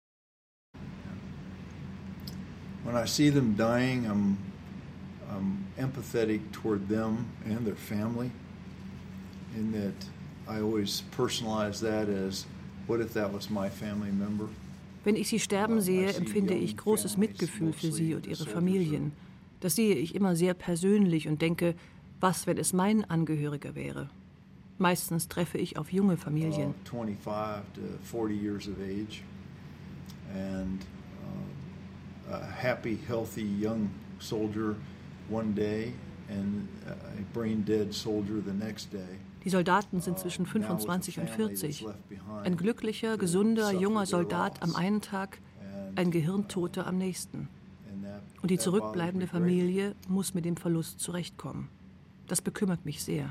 When I see them dying, I'm, I'm empathetic toward them and their family, in that I always personalize that as, what if that was my family member? Wenn ich sie sterben sehe, empfinde ich großes Mitgefühl für sie und ihre Familien. Das sehe ich immer sehr persönlich und denke, was, wenn es mein Angehöriger wäre? Meistens treffe ich auf junge Familien. Uh, twenty-five to forty years of age, and uh, a happy, healthy young soldier one day, and a brain-dead soldier the next day. Die Soldaten sind zwischen fünfundzwanzig und vierzig. Ein glücklicher, gesunder, junger Soldat am einen Tag, ein Gehirntoter am nächsten. Und die zurückbleibende Familie muss mit dem Verlust zurechtkommen. Das bekümmert mich sehr.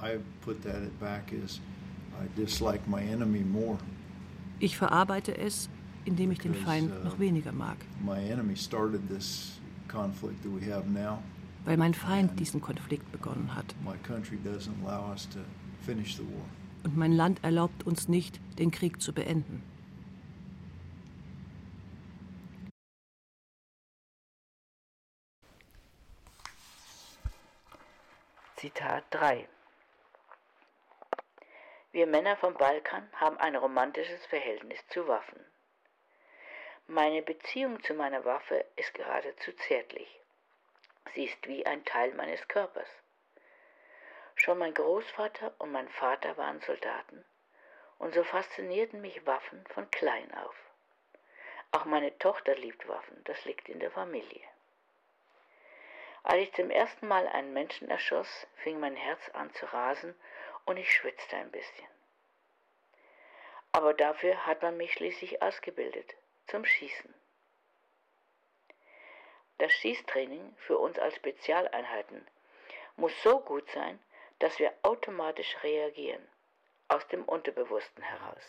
Ich verarbeite es, indem ich den Feind noch weniger mag. Weil mein Feind diesen Konflikt begonnen hat. Und mein Land erlaubt uns nicht, den Krieg zu beenden. Zitat drei. Wir Männer vom Balkan haben ein romantisches Verhältnis zu Waffen. Meine Beziehung zu meiner Waffe ist geradezu zärtlich. Sie ist wie ein Teil meines Körpers. Schon mein Großvater und mein Vater waren Soldaten, und so faszinierten mich Waffen von klein auf. Auch meine Tochter liebt Waffen, das liegt in der Familie. Als ich zum ersten Mal einen Menschen erschoss, fing mein Herz an zu rasen und ich schwitzte ein bisschen. Aber dafür hat man mich schließlich ausgebildet, zum Schießen. Das Schießtraining für uns als Spezialeinheiten muss so gut sein, dass wir automatisch reagieren, aus dem Unterbewussten heraus.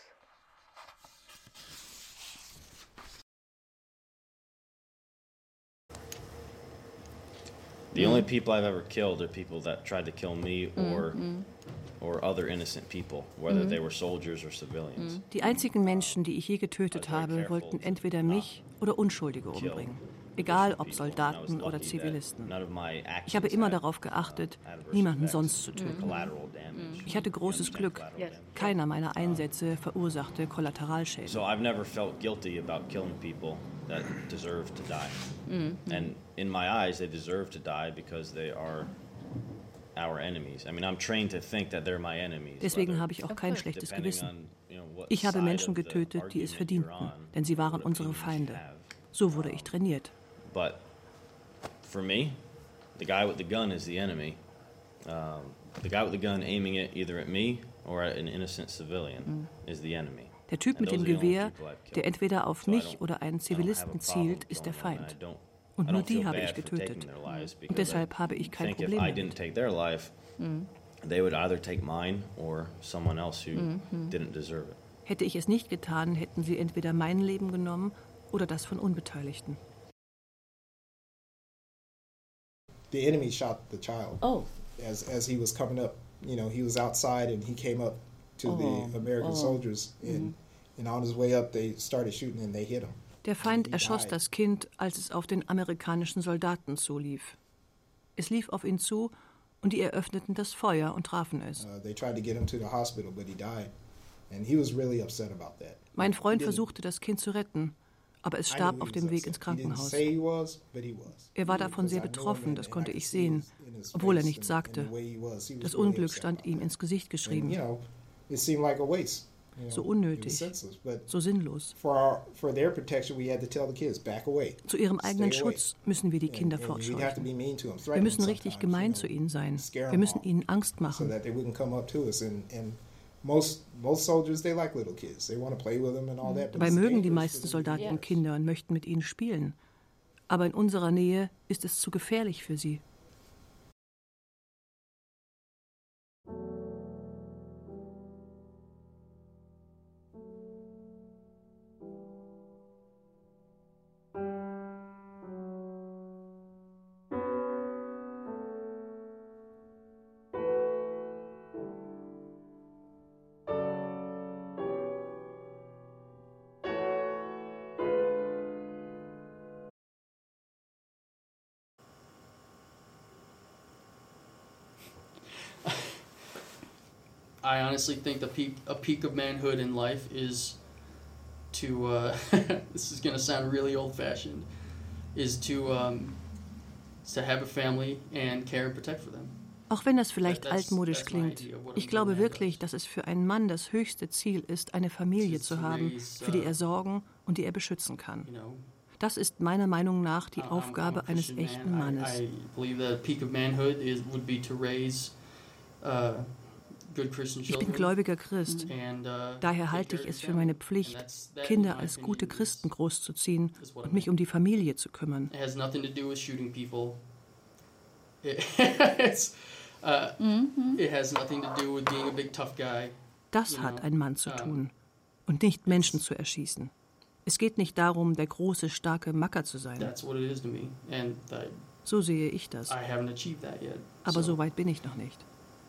The only people I've ever killed are people that tried to kill me or mm. or other innocent people, whether mm. they were soldiers or civilians. Die einzigen Menschen, die ich je getötet habe, wollten entweder mich oder Unschuldige umbringen. Egal ob Soldaten oder Zivilisten. Ich habe immer darauf geachtet, niemanden sonst zu töten. Ich hatte großes Glück. Keiner meiner Einsätze verursachte Kollateralschäden. So I've never felt guilty about killing people that deserve to die. And in my eyes, they deserve to die because they are our enemies. I mean, I'm trained to think that they're my enemies. Deswegen habe ich auch kein schlechtes Gewissen. Ich habe Menschen getötet, die es verdienten, denn sie waren unsere Feinde. So wurde ich trainiert. But for me, the guy with the gun is the enemy. Um, the guy with the gun aiming it either at me or at an innocent civilian is the enemy. Der Typ mit dem Gewehr, der entweder auf mich oder einen Zivilisten zielt, ist der Feind. Und nur die habe ich getötet. Und deshalb habe ich kein Problem damit. Hätte ich es nicht getan, hätten sie entweder mein Leben genommen oder das von Unbeteiligten. The enemy shot the child. Oh. As as he was coming up, you know, he was outside and he came up to oh. the American oh. soldiers, and mm-hmm. and on his way up, they started shooting and they hit him. Der Feind erschoss das Kind, als es auf den amerikanischen Soldaten zulief. Es lief auf ihn zu und die eröffneten das Feuer und trafen es. Uh, they tried to get him to the hospital, but he died, and he was really upset about that. Mein Freund versuchte, das Kind zu retten, aber es starb auf dem Weg ins Krankenhaus. Er war davon sehr betroffen, das konnte ich sehen, obwohl er nichts sagte. Das Unglück stand ihm ins Gesicht geschrieben. So unnötig, so sinnlos. Zu ihrem eigenen Schutz müssen wir die Kinder fortscheuchen. Wir müssen richtig gemein zu ihnen sein. Wir müssen ihnen Angst machen. Most, most soldiers, they like little kids. They want to play with them and all that. Dabei mögen die meisten Soldaten Kinder und möchten mit ihnen spielen. Aber in unserer Nähe ist es zu gefährlich für sie. I honestly think the peak, a peak of manhood in life is to, uh, this is going to sound really old-fashioned, is to, um, to have a family and care and protect for them. Auch wenn das vielleicht altmodisch klingt, ich glaube wirklich, dass es für einen Mann das höchste Ziel ist, eine Familie zu haben, für die er sorgen und die er beschützen kann. Das ist meiner Meinung nach die Aufgabe eines echten Mannes. I believe the peak of manhood is, would be to raise uh, Ich bin gläubiger Christ. Daher halte ich es für meine Pflicht, Kinder als gute Christen großzuziehen und mich um die Familie zu kümmern. Das hat ein Mann zu tun und nicht Menschen zu erschießen. Es geht nicht darum, der große, starke Macker zu sein. So sehe ich das. Aber so weit bin ich noch nicht.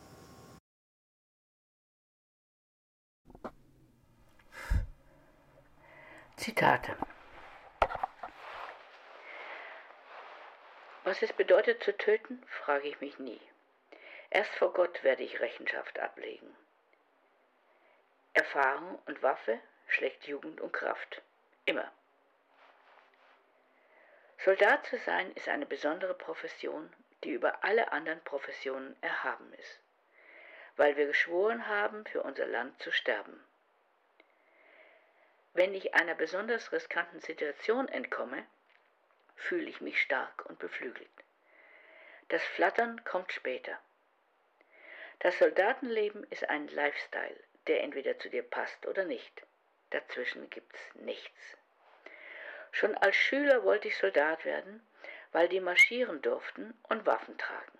Zitate. Was es bedeutet zu töten, frage ich mich nie. Erst vor Gott werde ich Rechenschaft ablegen. Erfahrung und Waffe schlägt Jugend und Kraft. Immer. Soldat zu sein ist eine besondere Profession, die über alle anderen Professionen erhaben ist, weil wir geschworen haben, für unser Land zu sterben. Wenn ich einer besonders riskanten Situation entkomme, fühle ich mich stark und beflügelt. Das Flattern kommt später. Das Soldatenleben ist ein Lifestyle, der entweder zu dir passt oder nicht. Dazwischen gibt's nichts. Schon als Schüler wollte ich Soldat werden, weil die marschieren durften und Waffen tragen.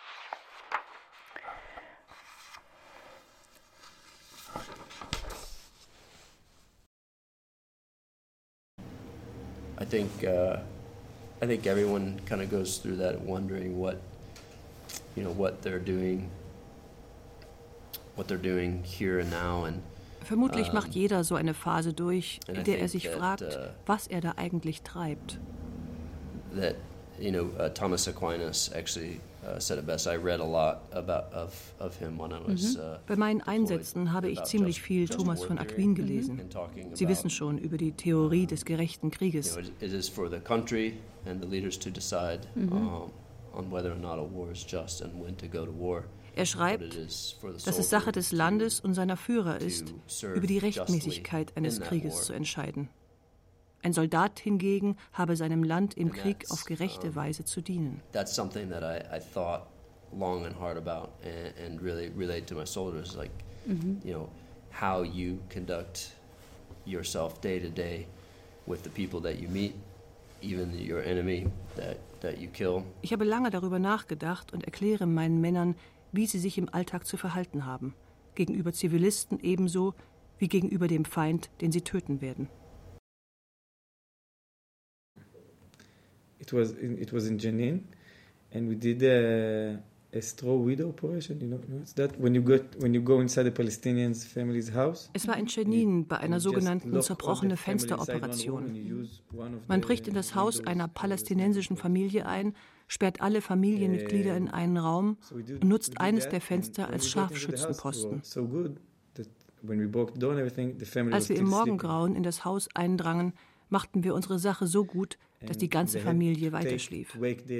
I think uh, I think everyone kind of goes through that, wondering what you know what they're doing, what they're doing here and now, and Vermutlich um, macht jeder so eine Phase durch, and I in der er think sich that, fragt, uh, was er da eigentlich treibt. that you know uh, Thomas Aquinas actually uh, said it best. I read a lot about of of him when I was. Mhm. Uh, Bei meinen Einsätzen habe ich ziemlich viel Thomas von Aquin gelesen. Sie wissen schon über die Theorie des gerechten Krieges. You know, it is for the country and the leaders to decide Mhm. um, on whether or not a war is just and when to go to war. Er schreibt, dass es Sache des Landes und seiner Führer ist, über die Rechtmäßigkeit eines Krieges zu entscheiden. Ein Soldat hingegen habe seinem Land im Krieg auf gerechte Weise zu dienen. That's something that I, I thought long and hard about and, and really relayed to my soldiers, like, Mhm. you know, how you conduct yourself day to day with the people that you meet, even your enemy that, that you kill. Ich habe lange darüber nachgedacht und erkläre meinen Männern, wie sie sich im Alltag zu verhalten haben, gegenüber Zivilisten ebenso wie gegenüber dem Feind, den sie töten werden. It was in, it was in Jenin, and we did a, a straw widow operation. You know, you know what's that? When you go when you go inside the Palestinian family's house. Es war in Jenin bei einer sogenannten zerbrochene Fensteroperation. Man bricht in das Haus einer palästinensischen Familie ein, sperrt alle Familienmitglieder in einen Raum und nutzt eines der Fenster als Scharfschützenposten. Als wir im Morgengrauen in das Haus eindrangen, machten wir unsere Sache so gut, dass die ganze Familie weiterschlief.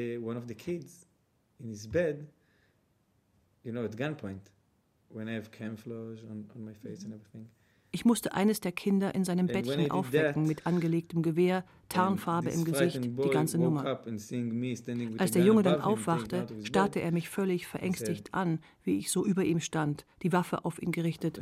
Ich musste eines der Kinder in seinem Bettchen aufwecken mit angelegtem Gewehr, Tarnfarbe im Gesicht, die ganze Nummer. Als der Junge dann aufwachte, starrte er mich völlig verängstigt an, wie ich so über ihm stand, die Waffe auf ihn gerichtet.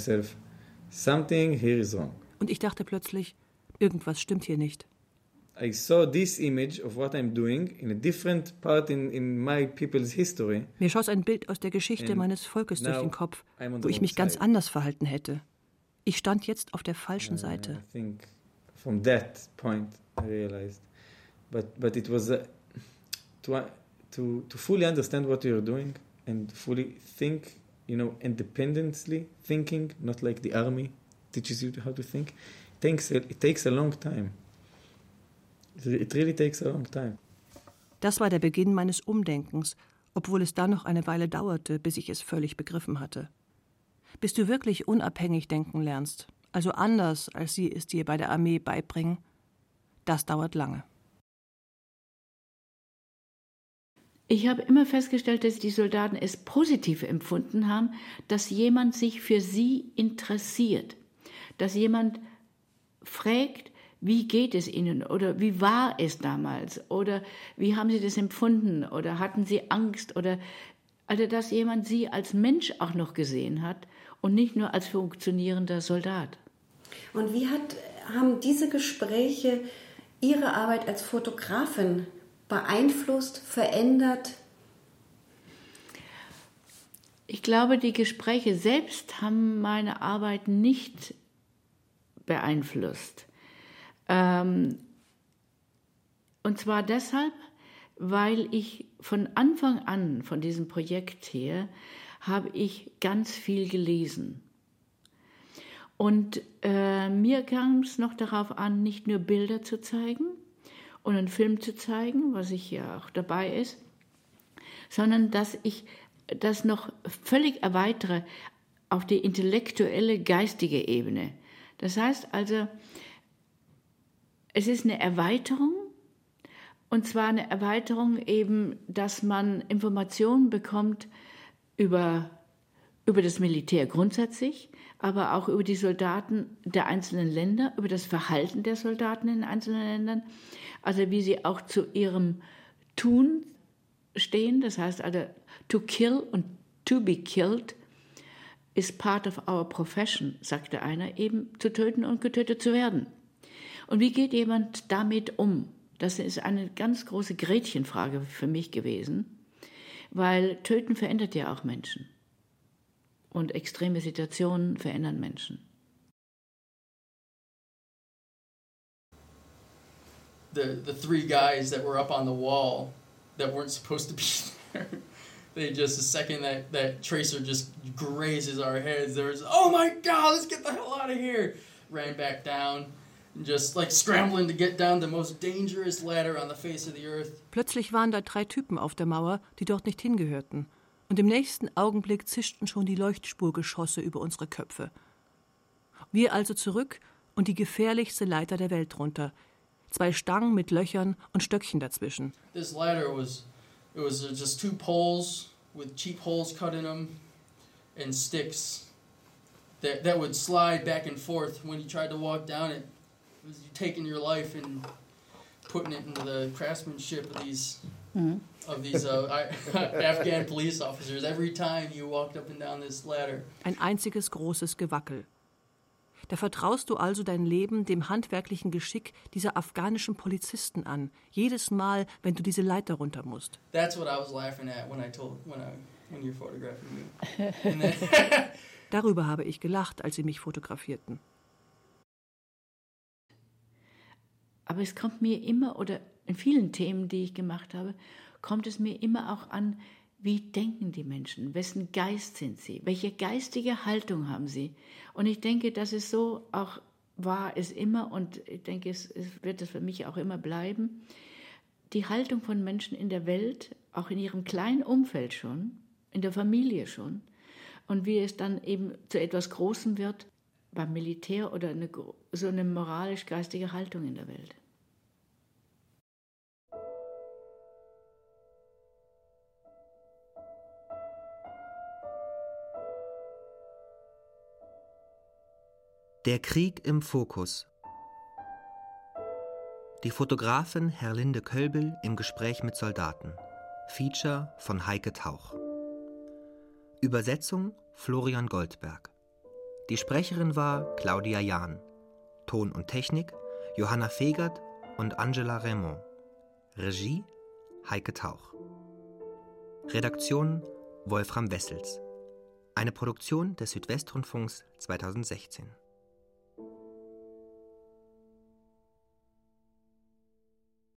Und ich dachte plötzlich, irgendwas stimmt hier nicht. I saw this image of what I'm doing in a different part in, in my people's history. Mir schoss ein Bild aus der Geschichte And meines Volkes durch den Kopf, I'm on wo the ich mich wrong ganz side. anders verhalten hätte. Ich stand jetzt auf der falschen Uh, Seite. I think from that point I realized, but but it was uh, to uh, to to fully understand what you're doing and fully think, you know, independently thinking, not like the army teaches you how to think. Takes a, it takes a long time. It really takes a long time. Das war der Beginn meines Umdenkens, obwohl es dann noch eine Weile dauerte, bis ich es völlig begriffen hatte. Bis du wirklich unabhängig denken lernst, also anders, als sie es dir bei der Armee beibringen, das dauert lange. Ich habe immer festgestellt, dass die Soldaten es positiv empfunden haben, dass jemand sich für sie interessiert, dass jemand fragt, wie geht es Ihnen oder wie war es damals oder wie haben Sie das empfunden oder hatten Sie Angst oder also dass jemand Sie als Mensch auch noch gesehen hat und nicht nur als funktionierender Soldat. Und wie hat, haben diese Gespräche Ihre Arbeit als Fotografin beeinflusst, verändert? Ich glaube, die Gespräche selbst haben meine Arbeit nicht beeinflusst. Ähm, und zwar deshalb, weil ich von Anfang an, von diesem Projekt her, habe ich ganz viel gelesen. Und äh, mir kam es noch darauf an, nicht nur Bilder zu zeigen und einen Film zu zeigen, was ich ja auch dabei ist, sondern dass ich das noch völlig erweitere auf die intellektuelle, geistige Ebene. Das heißt also, es ist eine Erweiterung, und zwar eine Erweiterung eben, dass man Informationen bekommt über, über das Militär grundsätzlich, aber auch über die Soldaten der einzelnen Länder, über das Verhalten der Soldaten in einzelnen Ländern, also wie sie auch zu ihrem Tun stehen. Das heißt also, to kill und to be killed is part of our profession, sagte einer, eben zu töten und getötet zu werden. Und wie geht jemand damit um? Das ist eine ganz große Gretchenfrage für mich gewesen, weil Töten verändert ja auch Menschen. Und extreme Situationen verändern Menschen. The, the three guys that were up on the wall that weren't supposed to be there, they just, the second that, that tracer just grazes our heads, there was, oh my God, let's get the hell out of here. Ran back down. Just like scrambling to get down the most dangerous ladder on the face of the earth. Plötzlich waren da drei Typen auf der Mauer, die dort nicht hingehörten. Und im nächsten Augenblick zischten schon die Leuchtspurgeschosse über unsere Köpfe. Wir also zurück und die gefährlichste Leiter der Welt runter. Zwei Stangen mit Löchern und Stöckchen dazwischen. This ladder was, it was just two poles with cheap holes cut in them and sticks that, that would slide back and forth when you tried to walk down it. You taking your life and putting it into the craftsmanship of these mm-hmm. of these uh, Afghan police officers every time you walked up and down this ladder. Ein einziges großes Gewackel. Da vertraust du also dein Leben dem handwerklichen Geschick dieser afghanischen Polizisten an, jedes Mal, wenn du diese Leiter runter musst. That's what I was laughing at when I told when I when you're photographing me. And then Darüber habe ich gelacht, als sie mich fotografierten. Aber es kommt mir immer, oder in vielen Themen, die ich gemacht habe, kommt es mir immer auch an, wie denken die Menschen, wessen Geist sind sie, welche geistige Haltung haben sie. Und ich denke, dass es so auch war, es immer, und ich denke, es, es wird es für mich auch immer bleiben, die Haltung von Menschen in der Welt, auch in ihrem kleinen Umfeld schon, in der Familie schon, und wie es dann eben zu etwas Großem wird, beim Militär oder eine, so eine moralisch-geistige Haltung in der Welt. Der Krieg im Fokus. Die Fotografin Herlinde Kölbel im Gespräch mit Soldaten. Feature von Heike Tauch. Übersetzung Florian Goldberg. Die Sprecherin war Claudia Jahn. Ton und Technik Johanna Fegert und Angela Raymond. Regie Heike Tauch. Redaktion Wolfram Wessels. Eine Produktion des Südwestrundfunks zweitausendsechzehn.